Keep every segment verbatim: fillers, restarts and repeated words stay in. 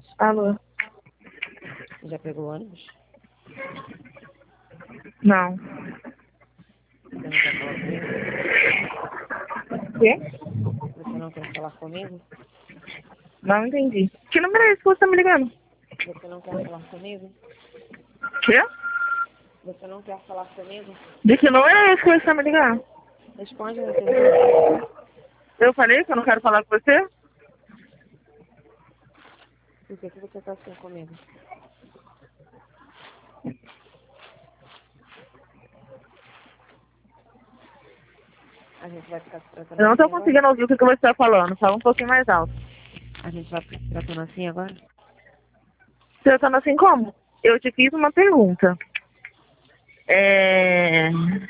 Alô? Já pegou o ônibus? Não. Você não quer falar comigo? Quê? Você não quer falar comigo? Não entendi. Que número é esse que você tá me ligando? Você não quer falar comigo? Quê? Você não quer falar comigo? De que número é esse que você tá me ligando? Responde a minha pergunta. Eu falei que eu não quero falar com você? Por que, que você tá assim comigo? A gente vai ficar se tratando Eu não tô assim conseguindo agora? ouvir o que que você tá falando. Fala um pouquinho mais alto. A gente vai ficar se tratando assim agora? Você tá assim como? Eu te fiz uma pergunta. É...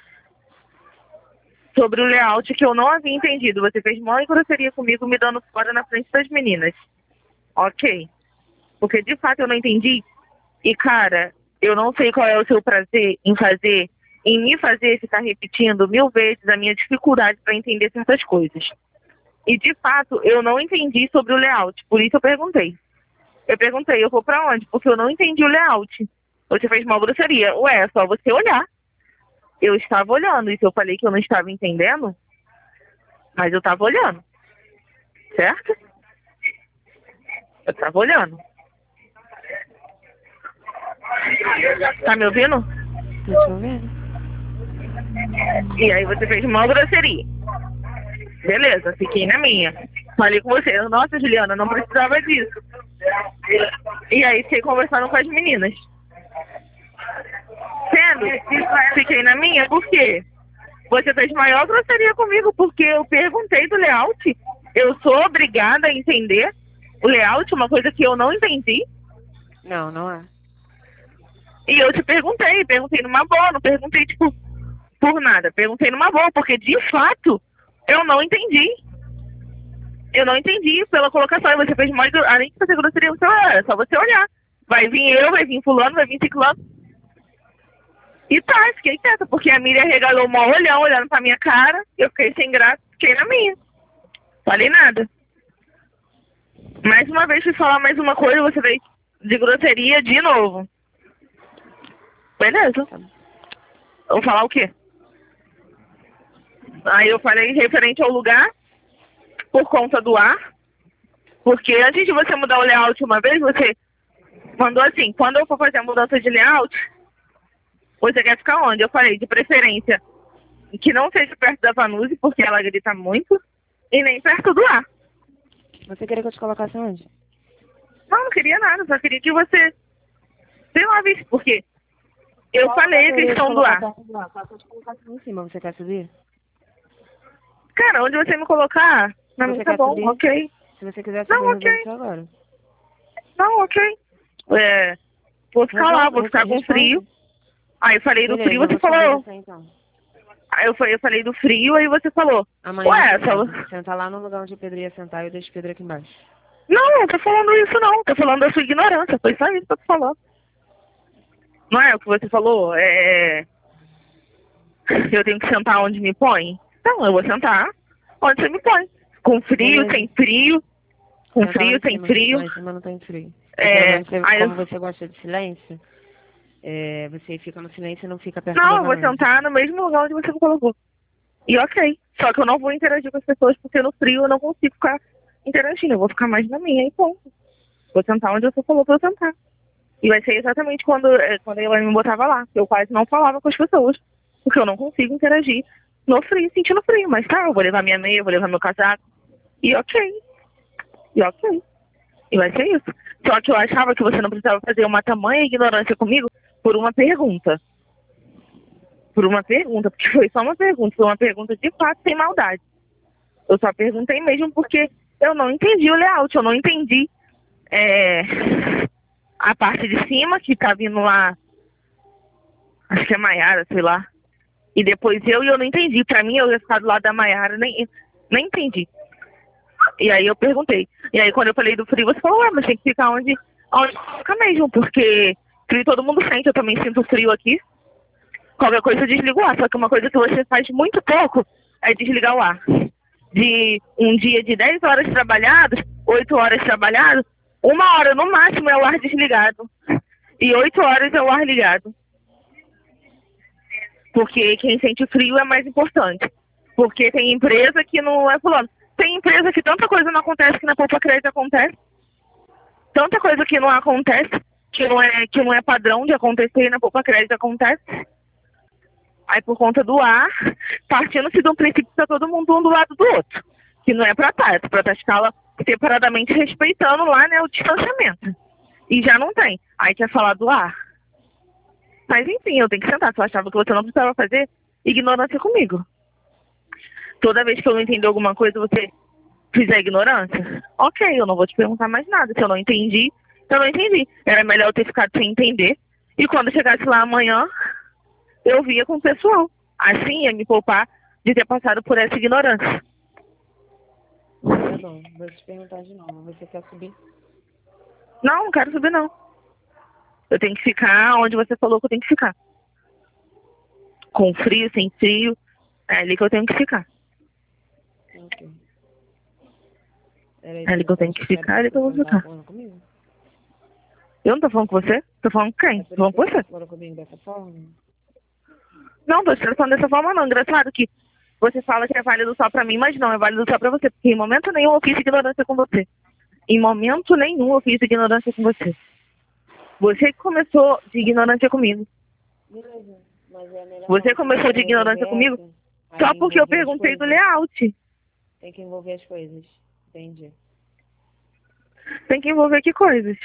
Sobre o layout que eu não havia entendido. Você fez mó grosseria comigo me dando fora na frente das meninas. Ok. Porque de fato eu não entendi. E cara, eu não sei qual é o seu prazer em fazer, em me fazer ficar repetindo mil vezes a minha dificuldade para entender certas coisas. E de fato eu não entendi sobre o layout. Por isso eu perguntei. Eu perguntei, eu vou pra onde? Porque eu não entendi o layout. Você fez uma grosseria. Ué, é só você olhar. Eu estava olhando. E se eu falei que eu não estava entendendo, mas eu estava olhando. Certo? Eu estava olhando. Tá me ouvindo? Tô te ouvindo. E aí você fez uma grosseria. Beleza, fiquei na minha. Falei com você. Nossa, Juliana, não precisava disso. E aí fiquei conversando com as meninas. Sendo, fiquei na minha, por quê? Você fez maior grosseria comigo, porque eu perguntei do layout. Eu sou obrigada a entender o layout, uma coisa que eu não entendi. Não, não é. E eu te perguntei, perguntei numa boa, não perguntei, tipo, por nada. Perguntei numa boa, porque de fato eu não entendi. Eu não entendi pela colocação. E você fez mais, além de fazer grosseria, você, ah, é só você olhar. Vai vir eu, vai vir fulano, vai vir ciclano. E tá, fiquei quieta, porque a Miriam regalou um olhão, olhando pra minha cara. Eu fiquei sem graça, fiquei na minha. Falei nada. Mais uma vez fui falar mais uma coisa, você veio de grosseria de novo. Beleza. Vou falar o quê? Aí eu falei referente ao lugar, por conta do ar. Porque antes de você mudar o layout uma vez, você mandou assim, quando eu for fazer a mudança de layout, você quer ficar onde? Eu falei, de preferência, que não seja perto da Vanuse, porque ela grita muito, e nem perto do ar. Você queria que eu te colocasse onde? Não, não queria nada, só queria que você, sei lá, visse, porque eu Qual falei a lugar que eu iria te questão do colocar ar. perto do ar? Só que eu te colocasse lá em cima, você quer subir? Cara, onde você me colocar, na Você minha tá quer bom, subir? ok. Se você quiser subir, Não, resolve ok. isso agora. Não, ok. É, vou ficar lá, Resolve, vou ficar com responde. frio. Aí eu falei do frio, Beleza, eu você vou subir falou. você então. Aí eu falei, eu falei do frio, aí você falou. Amanhã Ué, você só... sobe. Senta lá no lugar onde o Pedro ia sentar e eu deixo o Pedro aqui embaixo. Não, não tô falando isso não. Tô falando da sua ignorância. Foi só isso que eu tô falando. Não é o que você falou? É... Eu tenho que sentar onde me põe? Não, eu vou sentar onde você me põe. Com frio, Beleza. sem frio. Com Senta lá frio, em sem cima. frio. Lá em cima não tem frio. E pelo É... menos, você, Aí eu... como você gosta de silêncio, é, você fica no silêncio e não fica perto Não, da eu vou Vanessa. sentar no mesmo lugar onde você me colocou. E ok. Só que eu não vou interagir com as pessoas porque no frio eu não consigo ficar interagindo. Eu vou ficar mais na minha e ponto. Vou sentar onde você falou pra eu sentar. E vai ser exatamente quando, é, quando ela me botava lá. Eu quase não falava com as pessoas. Porque eu não consigo interagir no frio, sentindo frio. Mas tá, eu vou levar minha meia, eu vou levar meu casaco. E ok. E ok. E vai ser isso. Só que eu achava que você não precisava fazer uma tamanha ignorância comigo por uma pergunta. Por uma pergunta, porque foi só uma pergunta. Foi uma pergunta de fato sem maldade. Eu só perguntei mesmo porque eu não entendi o layout. Eu não entendi é, a parte de cima que tá vindo lá. Acho que é Maiara, sei lá. E depois eu e eu não entendi. Pra mim, eu ia ficar do lado da Maiara, nem, nem entendi. E aí eu perguntei. E aí quando eu falei do frio, você falou, ué, mas tem que ficar onde, onde fica mesmo, porque frio todo mundo sente, eu também sinto frio aqui. Qualquer coisa eu desligo o ar, só que uma coisa que você faz muito pouco é desligar o ar. De um dia de dez horas trabalhadas, oito horas trabalhadas, Uma hora no máximo é o ar desligado. E oito horas é o ar ligado. Porque quem sente frio é mais importante. Porque tem empresa que não é fulano. Tem empresa que tanta coisa não acontece que na Poupa Crédito acontece. Tanta coisa que não acontece, que não é, que não é padrão de acontecer e na Poupa Crédito acontece. Aí por conta do ar, partindo-se de um princípio que está todo mundo um do lado do outro. Que não é pra estar, é pra estar escala separadamente respeitando lá, né, o distanciamento. E já não tem. Aí quer falar do ar. Mas enfim, eu tenho que sentar. Se eu achava que você não precisava fazer, ignorância comigo. Toda vez que eu não entender alguma coisa, você fizer ignorância, ok, eu não vou te perguntar mais nada. Se eu não entendi, eu não entendi. Era melhor eu ter ficado sem entender. E quando chegasse lá amanhã, eu via com o pessoal. Assim ia me poupar de ter passado por essa ignorância. Tá bom, vou te perguntar de novo. Você quer subir? Não, não quero subir não. Eu tenho que ficar onde você falou que eu tenho que ficar. Com frio, sem frio. É ali que eu tenho que ficar. Ok. É ali que eu tenho que ficar, é ali que eu vou ficar. Comigo? Eu não tô falando com você? Tô falando com quem? Tô falando com você. Falou comigo dessa forma? Não, tô te tratando dessa forma não. Engraçado que você fala que é válido só pra mim, mas não, é válido só pra você. Porque em momento nenhum eu fiz ignorância com você. Em momento nenhum eu fiz ignorância com você. Você que começou de ignorância comigo. Beleza. Mas é melhor Você começou de ignorância comigo só porque eu perguntei do layout. Tem que envolver as coisas. Entendi. Tem que envolver que coisas?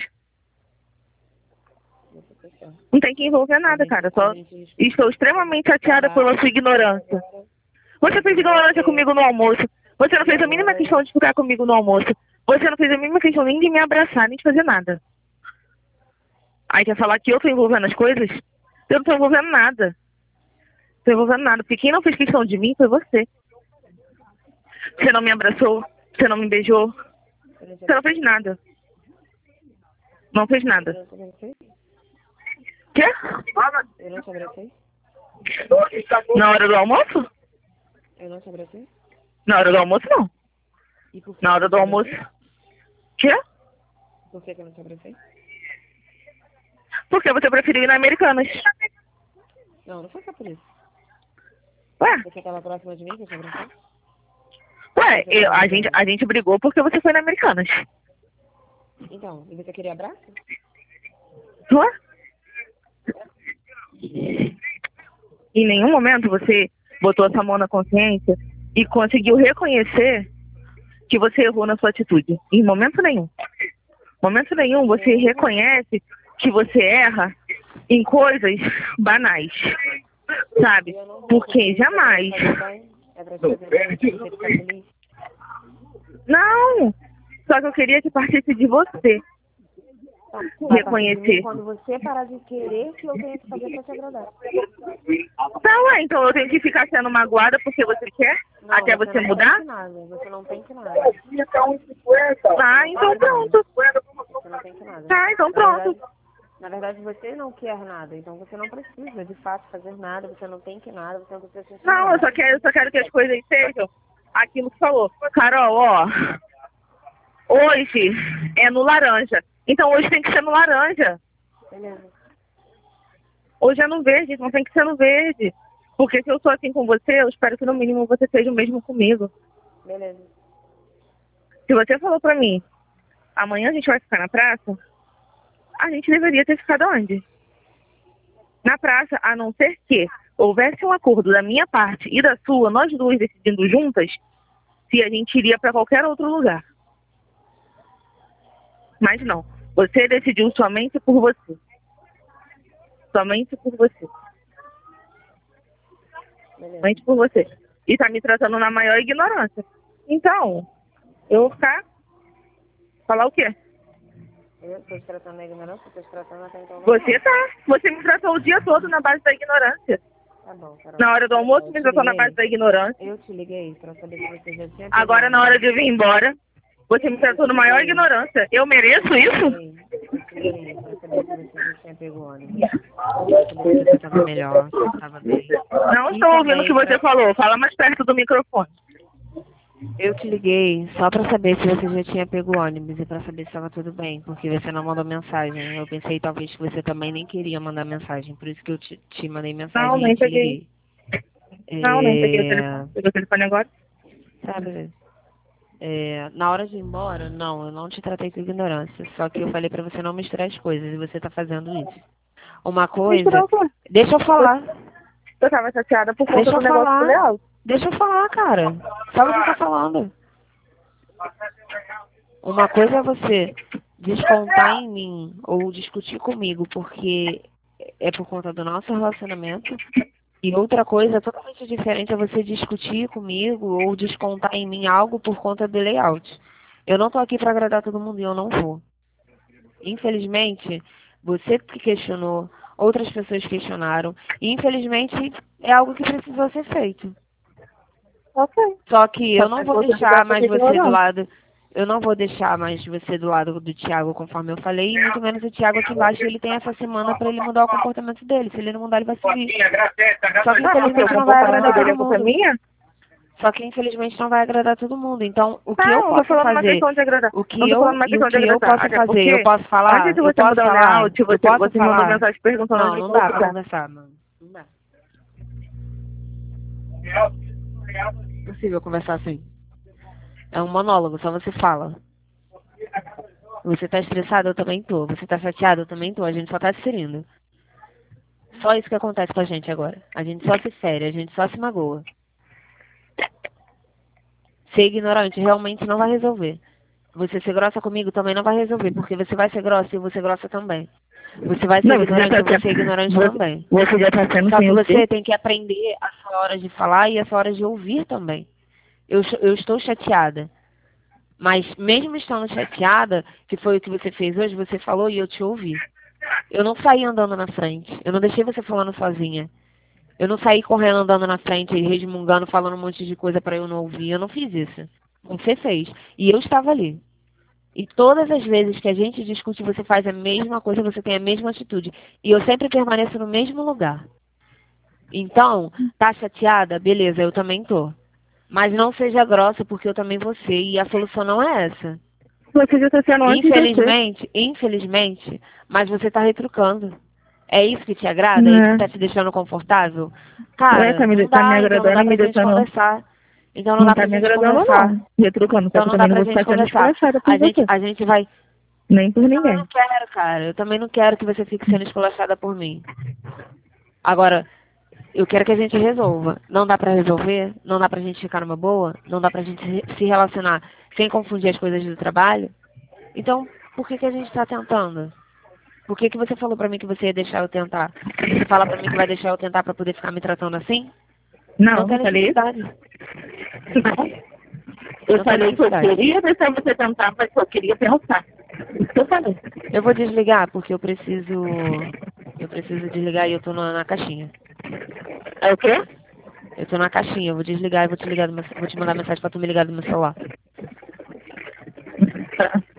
Não tem que envolver nada, cara. Só estou extremamente chateada pela sua ignorância. Você fez ignorância comigo no almoço. Você não fez a mínima questão de ficar comigo no almoço. Você não fez a mínima questão nem de me abraçar, nem de fazer nada. Aí quer falar que eu tô envolvendo as coisas? Eu não tô envolvendo nada. Tô envolvendo nada. Porque quem não fez questão de mim foi você. Você não me abraçou. Você não me beijou. Você não fez nada. Não fez nada. Quê? Eu não te abracei? Na hora do almoço? Eu não te abracei? Na hora do almoço, não. E por que Na hora do almoço. Quê? Por que eu não te abracei? Porque você preferiu ir na Americanas. Não, não foi só por isso. Ué? Você estava próxima de mim que eu te abracei? Ué, eu, a, gente, a gente brigou porque você foi na Americanas. Então, e você queria abraço? Ué? Em nenhum momento você botou essa mão na consciência e conseguiu reconhecer que você errou na sua atitude. Em momento nenhum. Momento nenhum você reconhece que você erra em coisas banais. Sabe? Porque jamais. Não! Só que eu queria que partisse de você. Reconhecer. Quando você parar de querer que eu tenha que fazer pra te agradar. Tá, ué, então eu tenho que ficar sendo magoada porque você quer? Não, até você, você não mudar? Tem que nada. Você não tem que nada. Ah, então pronto. Você não tem que nada. Tá, então pronto. Na verdade, você não quer nada, então você não precisa, de fato, fazer nada, você não tem que nada, você não precisa sentir Não, nada. eu só quero, eu só quero que as coisas sejam aquilo que falou. Carol, ó, hoje é no laranja. Então hoje tem que ser no laranja. Beleza. Hoje é no verde, não tem que ser no verde. Porque se eu sou assim com você, eu espero que no mínimo você seja o mesmo comigo. Beleza. Se você falou pra mim, amanhã a gente vai ficar na praça, a gente deveria ter ficado onde? Na praça, a não ser que houvesse um acordo da minha parte e da sua, nós duas decidindo juntas, se a gente iria para qualquer outro lugar. Mas não. Você decidiu somente por você. Somente por você. Beleza. Somente por você. E tá me tratando na maior ignorância. Então, eu vou ficar... Falar o quê? Eu estou te tratando na ignorância, estou te tratando até então. Você tá. Você me tratou o dia todo na base da ignorância. Tá bom, Carol. Na hora do almoço, me tratou na base da ignorância. Eu te liguei para saber se você já tinha... Agora, na hora de vir embora, você me tratou na maior ignorância. Eu mereço isso? Eu te liguei para saber se você já tinha pego o ônibus. Para saber se você estava melhor, se estava bem. Não estou ouvindo o que você falou. Fala mais perto do microfone. Eu te liguei só pra saber se você já tinha pego o ônibus e pra saber se estava tudo bem, porque você não mandou mensagem. Eu pensei talvez que você também nem queria mandar mensagem, por isso que eu te, te mandei Não, mensagem e nem te peguei. liguei. Não, nem peguei o telefone. É... Peguei o telefone agora. Tá, beleza. É, na hora de ir embora, não, eu não te tratei com ignorância. Só que eu falei pra você não misturar as coisas e você tá fazendo isso. Uma Misturar coisa. o quê? Deixa eu Eu, falar. eu tava chateada por conta Deixa do eu negócio do falar. Leal. Deixa eu falar, cara. Só você tá falando. Uma coisa é você descontar em mim ou discutir comigo porque é por conta do nosso relacionamento. E outra coisa totalmente diferente é você discutir comigo ou descontar em mim algo por conta do layout. Eu não tô aqui para agradar todo mundo e eu não vou. Infelizmente, você que questionou, outras pessoas questionaram, e infelizmente é algo que precisou ser feito. Ok. Só que Só eu que não vou você deixar tivesse mais que você do ignorar. lado, eu não vou deixar mais você do lado do Thiago, conforme eu falei, e muito menos o Thiago aqui embaixo, ele tem essa semana para ele mudar o comportamento dele. Se ele não mudar, ele vai subir. Só que Ah, porque o infelizmente não vai comportamento agradar dele todo é culpa mundo. minha? Só que infelizmente não vai agradar todo mundo. Então, o que eu Não, não tô posso falando uma fazer, questão de agradar. o Não que tô falando eu uma e o questão de que eu agradar. posso Até fazer, eu porque, posso antes falar, de eu você posso mudar o falar, layout, eu você, posso você mandou falar. mensagem perguntando Não, onde não você dá pra tá. conversar, mano. Não dá. Impossível conversar assim. É um monólogo, só você fala. Você tá estressado, eu também tô. Você tá chateado, eu também tô. A gente só tá se ferindo. Só isso que acontece com a gente agora. A gente só se fere, a gente só se magoa. Ser ignorante realmente não vai resolver. Você ser grossa comigo também não vai resolver, porque você vai ser grossa e eu vou ser grossa também. Você vai ser Não, você já ignorante tá e eu vou ser sendo. ignorante Você, também. você já tá sendo Só sem que o quê? você tem que aprender a sua hora de falar e a sua hora de ouvir também. Eu, eu estou chateada. Mas mesmo estando chateada, que foi o que você fez hoje, você falou e eu te ouvi. Eu não saí andando na frente. Eu não deixei você falando sozinha. Eu não saí correndo andando na frente, resmungando, falando um monte de coisa para eu não ouvir. Eu não fiz isso. Você fez. E eu estava ali. E todas as vezes que a gente discute, você faz a mesma coisa, você tem a mesma atitude. E eu sempre permaneço no mesmo lugar. Então, tá chateada? Beleza, eu também tô. Mas não seja grossa, porque eu também vou ser. E a solução não é essa. Você já tá sendo antes de você. Infelizmente, infelizmente, mas você tá retrucando. É isso que te agrada? É isso que Né? tá te deixando confortável? É, Cara, tá me, não tá me dá, então não agradando dá e me pra gente deixando. conversar. Então não Não dá tá pra me gente agradando, conversar. não. Retrucando, só Então que eu não dá também não pra vou ficar gente sendo conversar. esculachada A por gente, você. a gente vai. Nem por Eu também não ninguém. quero, cara. Eu também não quero que você fique sendo esculachada por mim. Agora, eu quero que a gente resolva. Não dá pra resolver? Não dá pra gente ficar numa boa? Não dá pra gente se se relacionar sem confundir as coisas do trabalho? Então, por que, que a gente tá tentando? Por que, que você falou pra mim que você ia deixar eu tentar? Você fala pra mim que vai deixar eu tentar pra poder ficar me tratando assim? Não Não, tem não falei isso. necessidade. Não. Eu Não tem falei que eu necessidade. queria deixar você tentar, mas que eu queria pensar. Isso que eu falei. Eu vou desligar porque eu preciso. Eu preciso desligar e eu tô na, na caixinha. É o quê? Eu tô na caixinha, eu vou desligar e vou te ligar do meu, vou te mandar mensagem pra tu me ligar do meu celular. Tá.